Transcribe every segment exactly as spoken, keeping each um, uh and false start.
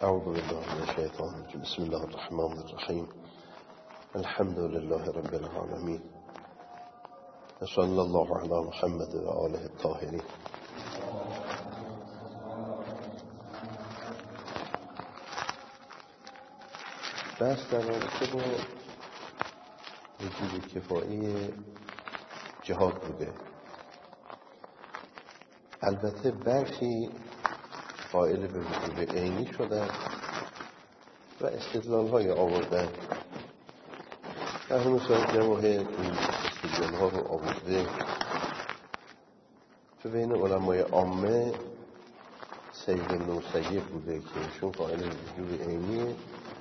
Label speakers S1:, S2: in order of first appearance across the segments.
S1: اعوذ بالله من الشیطان الرجیم. بسم الله الرحمن الرحیم. الحمد لله رب العالمین. صلی الله علی محمد و آله الطاهرین. بحث در رابطه با وجوب کفایی جهاد بوده. البته برخی قائل به وجوب عینی شدن و استدلال های آوردن و همون صاحب جواهر این استدلال ها رو آورده که بین علمای عامه سید بن مسیب بوده که ایشون قائل به وجوب عینی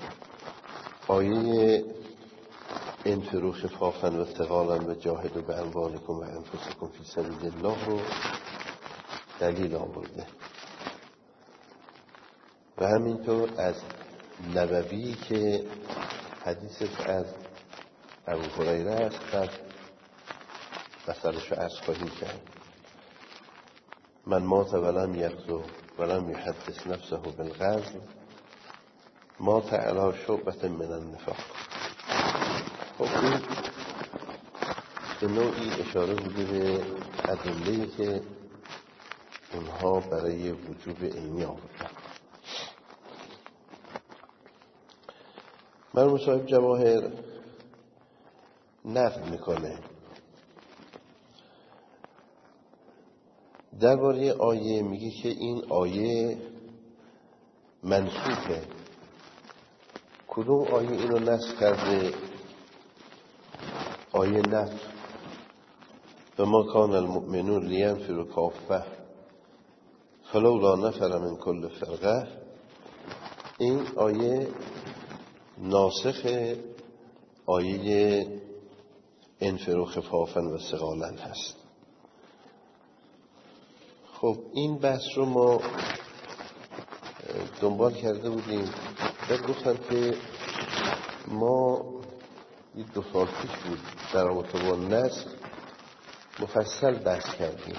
S1: آیه انفروا خفافا و ثقالا و جاهدوا باموالکم و انفسکم فی سبیل الله رو دلیل آورده و همینطور از نبوی که حدیث از ابو هریره است بعد مثلش رو عرض خواهیم کرد. من مات ولم یغزو ولم یحدث نفسه بالغزو مات علی شعبة من النفاق. خب این به نوعی اشاره بوده به ادله‌ای که اونها برای وجوب عینی آوردن. مرحوم صاحب جواهر نقد میکنه درباره آیه، میگه که این آیه منسوخه. کدوم آیه اینو نسخ کرده؟ آیه نفر و ما کان المؤمنون لینفروا کافة فلولا نفر من کل فرقه. این آیه ناسخ آیه انفروا خفافا و ثقالا هست. خب این بحث رو ما دنبال کرده بودیم و گفتم که ما یک دو سال پیش بود در رابطه با نسخ مفصل بحث کردیم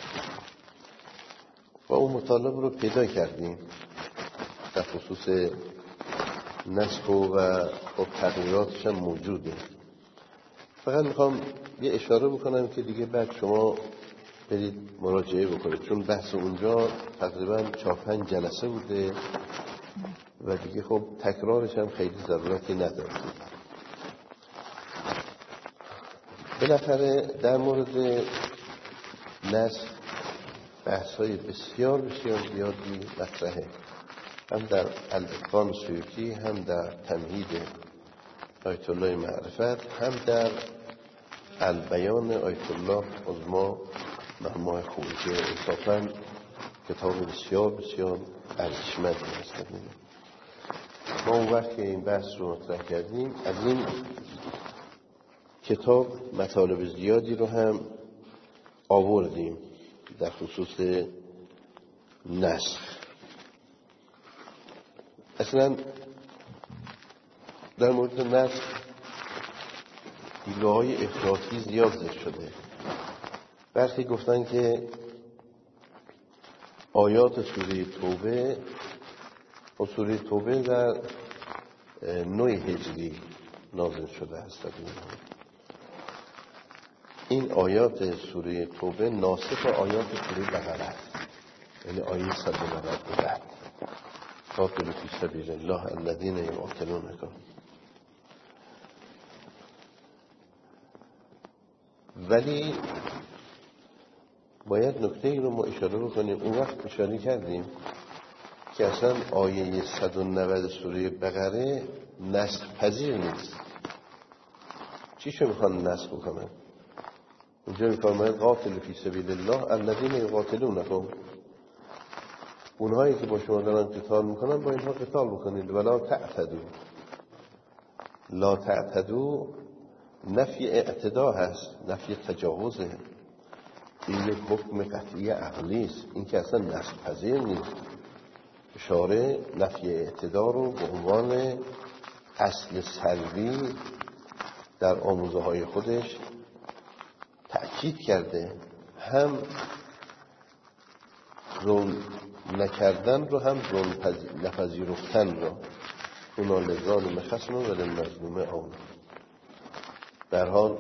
S1: و اون مطالب رو پیدا کردیم در خصوص نسخ و خب تغییراتش هم موجوده. فقط میخوام یه اشاره بکنم که دیگه بعد شما برید مراجعه بکنید، چون بحث اونجا تقریبا چهار پنج جلسه بوده و دیگه خب تکرارش هم خیلی ضرورتی نداره. بالاخره در مورد نسخ بحث های بسیار بسیار زیادی مطرحه، هم در الاتقان سیوطی، هم در تمهید آیت الله معرفت، هم در البیان آیت الله عظما مهما خوبی که انصافا کتاب بسیار بسیار ارزشمندی هست. ما اون وقت که این بحث رو مطرح کردیم از این کتاب مطالب زیادی رو هم آوردیم در خصوص نسخ. اصلا در مورد نسخ دیدگاه های افراطی زیاد زده شده. برخی گفتن که آیات سوره توبه و سوره توبه در نو هجری نازل شده است. این آیات سوره توبه ناسخ آیات سوره بقره است، یعنی آیه صد و نود و بعد قاتلوا فی سبیل الله الذین یقاتلونکم. ولی باید نکته ای رو ما اشاره بکنیم. اون وقت اشاره کردیم که اصلا آیه صد و نود سوره بقره نسخ پذیر نیست. چی شو میخوان نسخ بکنن؟ اونجا میفرماید قاتلوا فی سبیل الله الذین یقاتلونکم، اونهایی که با شما دارن قتال میکنن با اینها قتال بکنید. ولا تعتدوا، لا تعتدوا نفی اعتدا هست، نفی تجاوزه. این یک حکم قطعی عقلی است، این که اصلا نسخ پذیر نیست. اشاره نفی اعتدا رو به عنوان اصل سلبی در آموزه های خودش تأکید کرده. هم ظلم نکردن رو هم ظلم نپذیرفتن رو اونا لظالم خصم و للمظلوم آن. در حال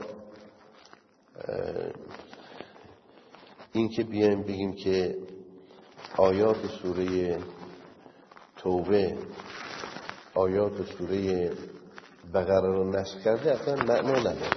S1: این که بیایم بگیم که آیات سوره توبه آیات سوره بقره رو نسخ کرده اصلا معنا نداره.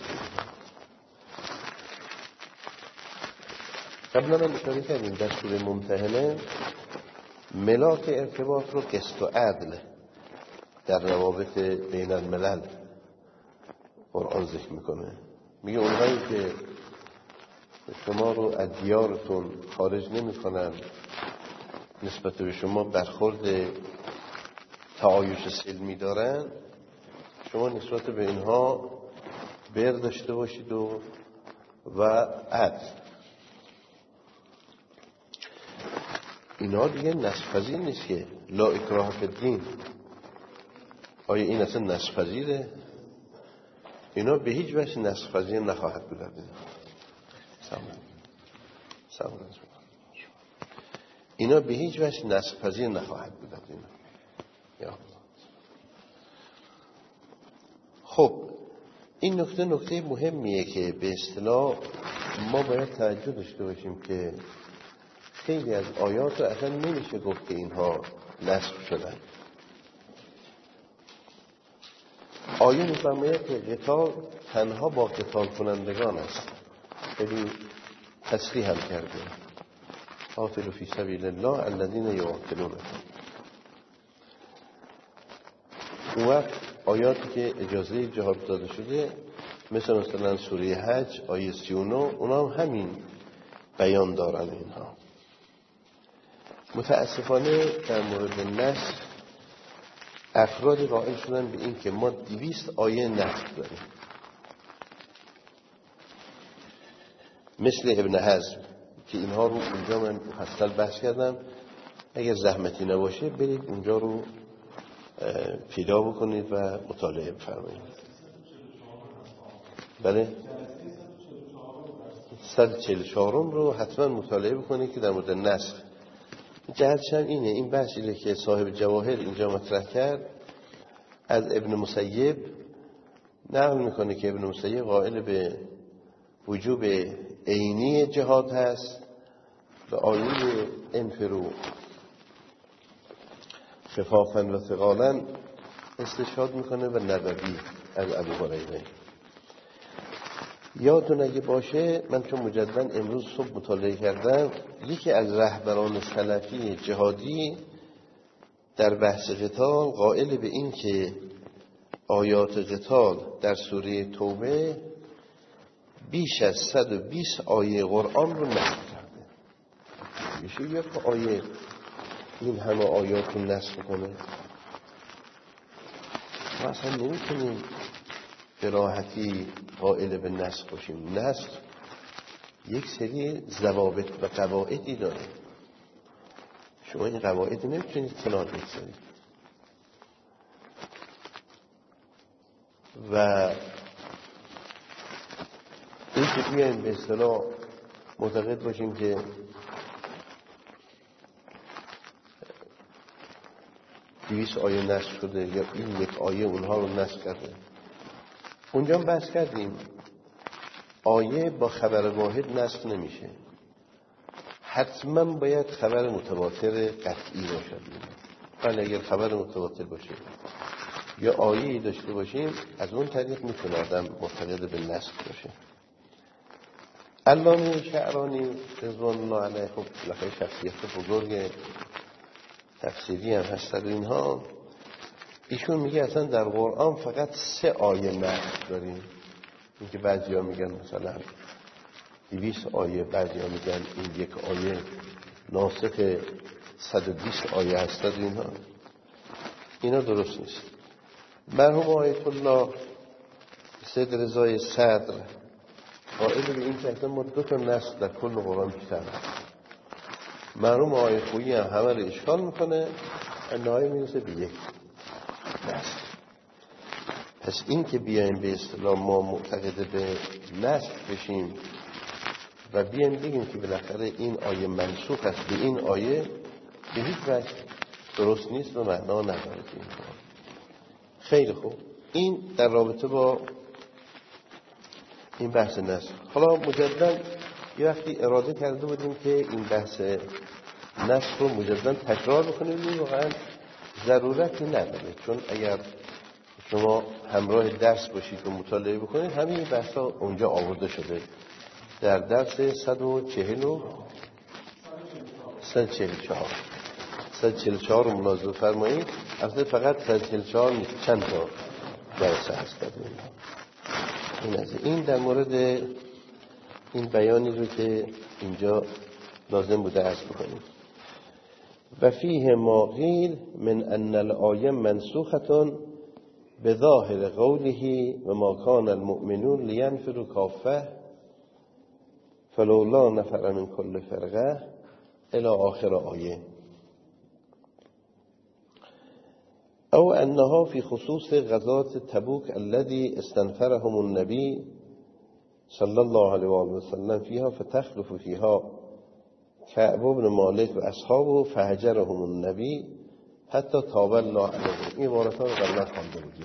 S1: قبلا هم اشاره کردیم در سوره ممتحنه ملاک ارتباط رو قسط و عدل در روابط بین الملل قرآن ذکر میکنه. میگه اونهایی که شما رو از دیارتون خارج نمیکنن نسبت به شما برخورد تعایش سلمی دارن، شما نسبت به اینها بر داشته باشید و و عدل. اینا دیگه نسخ پذیر نیست که لا اکراه فی الدین. آیا این اصلا نسخ پذیره؟ اینا به هیچ وجه نسخ پذیر نخواهد بود. اینا به هیچ وجه نسخ پذیر نخواهد بود. اینا خب این نکته نکته مهمیه که به اصطلاح ما باید توجه داشته باشیم که خیلی از آیات رو اصلا نمیشه گفت که اینها نسخ شدن. آیه میفرماید که قتال تنها با قتال کنندگان است. خیلی تصریح هم کرده قاتلوا فی سبیل الله الذین یقاتلون. اون وقت آیاتی که اجازه جهاد داده شده مثل مثلا سوره حج آیه سی و نه اونا هم همین بیان دارن. اینها متاسفانه در مورد نسخ افرادی قائل شدن به این که ما دویست آیه نسخ داریم، مثل ابن حزم که اینها رو اونجا من مفصل بحث کردم. اگر زحمتی نباشه برید اونجا رو پیدا بکنید و مطالعه بفرمایید. بله صد و چهل و چهار رو حتما مطالعه بکنید که در مورد نسخ جهتش هم اینه. این بحثی که صاحب جواهر اینجا مطرح کرد از ابن مسیب نقل میکنه که ابن مسیب قائل به وجوب عینی جهاد هست و آیه انفرو خفافا و ثقالا استشهاد میکنه و نبوی از ابو هریره. یادتون اگه باشه من چون مجددا امروز صبح مطالعه کردم یکی از رهبران سلفی جهادی در بحث قتال قائل به این که آیات قتال در سوره توبه بیش از صد و بیست آیه قرآن رو نسخ کرده. میشه یک آیه این همه آیات رو نسخ کنه؟ ما اصلا نمیتونیم به راحتی قائل به نسخ باشیم. نسخ یک سری ضوابط و قواعدی داره. شما این قواعد نمیتونید کنار بگذارید و این که بیایم به اصطلاح معتقد باشیم که دویست آیه نسخ شده یا این یک آیه اونها رو نسخ کرده. اونجا هم بحث کردیم آیه با خبر واحد نسخ نمیشه، حتما باید خبر متواتر قطعی باشد. ولی اگر خبر متواتر باشه یا آیه‌ای داشته باشیم از اون طریق میتونه آدم معتقد به نسخ باشه. علامه شعرانی رضوان الله علیه خب لخواه شخصیت بزرگ تفسیری هم هست در اینها. ایشون میگه اصلا در قرآن فقط سه آیه نسخ داریم. این که بعضی ها میگن مثلا دویست آیه، بعضی ها میگن این یک آیه ناسخ صد و بیست آیه هست در اینها. اینا درست نیست. مرحوم آیت الله سید رضای صدر قائل به این که ما دو تا نسخ در کل قرآن بیشتر هست. مرحوم آیه خویی هم همه رو اشکال میکنه، نهایی میرسه به یک نسخ. پس این که بیایم به اصطلاح ما معتقد به نسخ بشیم و بیایم بگیم که بالاخره این آیه منسوخ است به این آیه، به هیچ وجه درست نیست و معنا نداره. خیلی خوب، این در رابطه با این بحث نسخ. حالا مجددا یه وقتی اراده کرده بودیم که این بحث نسخ رو مجددا تکرار بکنیم، این واقعا ضرورتی نداره، چون اگر شما همراه درس باشید و مطالعه بکنید همین بحث ها اونجا آورده شده در درس صد و چهل و صد و چهل و چهار صد و چهل و چهار رو ملاحظه فرمایید. اصلا فقط صد و چهل و چهار نیست، چند تا درس هست. این از این در مورد این بیانی رو که اینجا لازم بوده عرض بکنیم. و فیه ما قیل من ان الآیه منسوخه بظاهر قوله و ما کان المؤمنون لینفروا کافه فلولا نفر من کل فرقه الی آخر آیه. او انها في خصوص غزوة تبوك الذي استنفرهم النبي صلى الله عليه وآله وسلم فيها فتخلف فيها كعب بن مالك واصحابه فهجرهم النبي حتی تاب الله علیهم. این عبارت ها رو قبلا خوانده بودیم.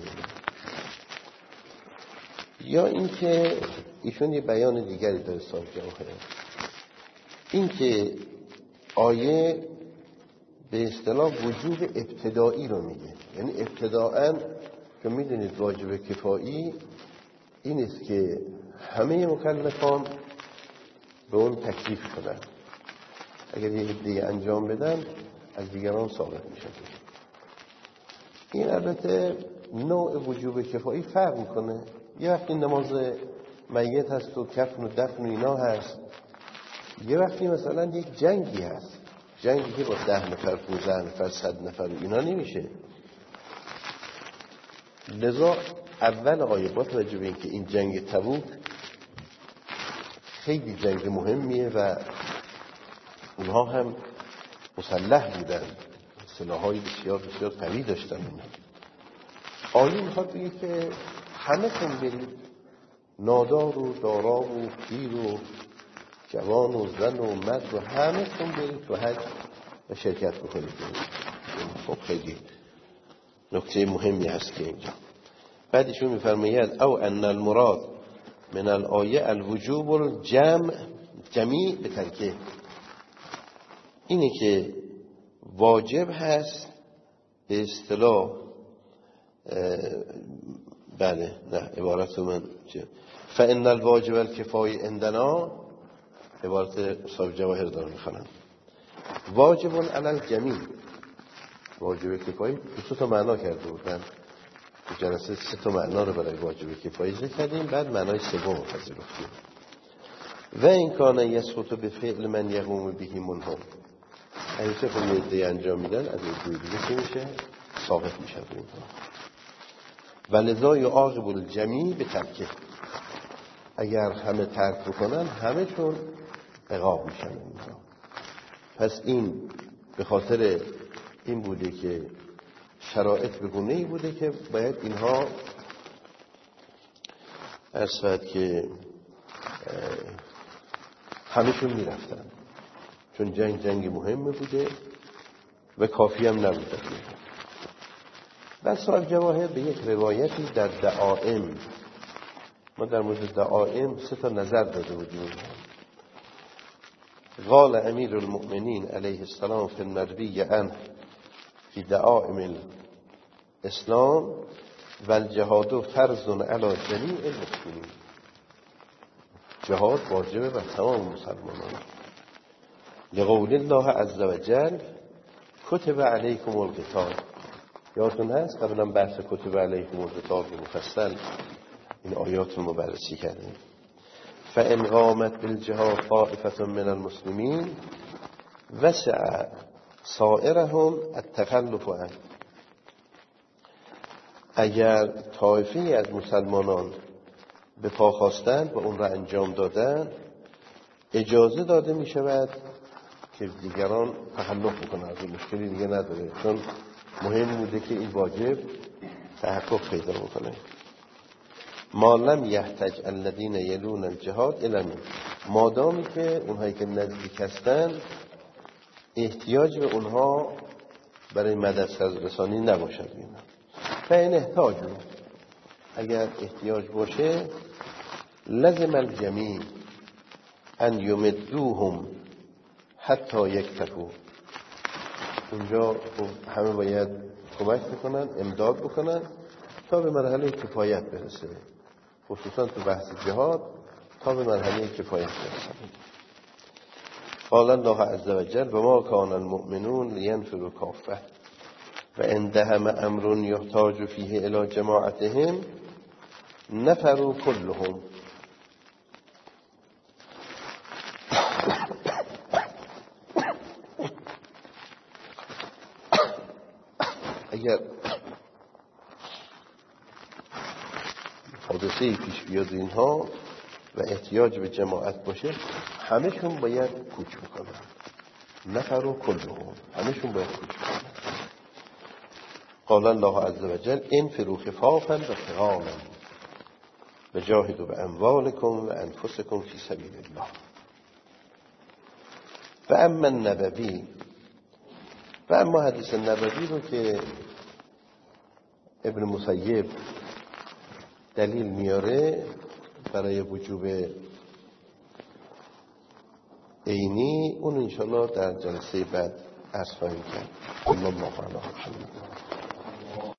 S1: یا اینکه ایشون یه بیان دیگری داره صاحب جواهر، این که آیه به اصطلاح وجوب ابتدایی رو میگه، یعنی ابتداءً که میدونید واجب کفایی این است که همه مکلفان به اون تکلیف کنن، اگر یه عده انجام بدن از دیگران ثابت میشه. این البته نوع وجوب کفایی فرق میکنه. یه وقتی نماز میت هست و کفن و دفن و اینا هست، یه وقتی مثلا یک جنگی هست، جنگی که با ده نفر پونزده نفر صد نفر و اینا نمیشه. لذا اول آیه با توجه به اینکه این جنگ تبوک خیلی جنگ مهمیه و اونها هم مسلح بودن، سلاح‌های بسیار بسیار قوی داشتن. آیه میخواد بگه که همه تون برید، نادار و دارا و پیر و جوان و زن و مرد و همه تون برید و حج و شرکت بکنید. خب خیلی نکته مهمی هست که اینجا بعدشون میفرماید او ان المراد من الآیه الوجوب الجمع جمیع به ترکه، اینه که واجب هست به اصطلاح بله نه عبارت من فان الواجب الکفایی عندنا، عبارت صاحب جواهر دارم میخوانم، واجب علی الجمیع، واجب کفایی دو تا معنا کرده بودن تو جلسه، سه تا معنا رو برای واجب کفایی ذکر کردیم، بعد معنای سوم پذیرفتیم. و این کان یسقط به فعل من یقوم به منهم، اگه چه خود یه عده انجام میدن از این دوی دیگه که میشه ثابت میشه اینها. و لذا یعاقب الجمیع به ترکه، اگر همه ترک بکنن همه چون عقاب میشن اینها. پس این به خاطر این بوده که شرایط به گونه‌ای بوده که باید اینها اصفت که همشون میرفتن، چون جنگ جنگ مهمه بوده و کافی هم نبوده. و صاحب جواهر به یک روایتی در دعائم، ما در مورد دعائم سه تا نظر داده بودیم. قال امیر المؤمنین علیه السلام فی المروی عنه فی دعائم الاسلام و الجهاد فرض علی جمیع المسلمین، جهاد واجبه بر تمام مسلمانان. لقول الله عز وجل کتب علیکم القتال، یادتون هست قبلا بحث کتب علیکم القتال رو مفصل این آیات رو بررسی کردیم. فان قامت بالجهاد طائفه من المسلمین وسع سائرهم التخلف عنه، اگر طایفه‌ای از مسلمانان به پا خواستند و اون را انجام دادن، اجازه داده می شود که دیگران تخلف بکنن، از مشکلی دیگه نداره، چون مهم بوده که این واجب تحقق پیدا بکنه. ما لم یحتج الذین یلون الجهاد الی منه، مادامی که اونهایی که نزدیک هستن احتیاج به اونها برای مدد رسانی نباشد. فإن احتاجوا، اگر احتیاج باشه، لزم الجمیع ان یمدوهم حتی یکتفوا، اونجا همه باید کمک بکنن، امداد بکنن تا به مرحله کفایت برسه، خصوصا تو بحث جهاد تا به مرحله کفایت برسه. قال الله عز وجل و ما کان المؤمنون لینفروا کافة و ان دهم امر یحتاج فیه الی جماعتهم نفروا كلهم. اگر حادثه پیش بیاد اینها و احتیاج به جماعت باشه، همه‌شون باید کوچ بکنن. نفروا كلهم، همه‌شون باید کوچ بکنن. قال الله عز وجل انفروا خفافا و ثقالا و جاهدوا باموالکم و انفسکم فی سبیل الله. و اما النبوی، و اما حدیث نبوی رو که ابن مسیب دلیل میاره برای وجوب عینی، اون انشاءالله در جلسه بعد عرض خواهیم کرد. الله علیه و سلم.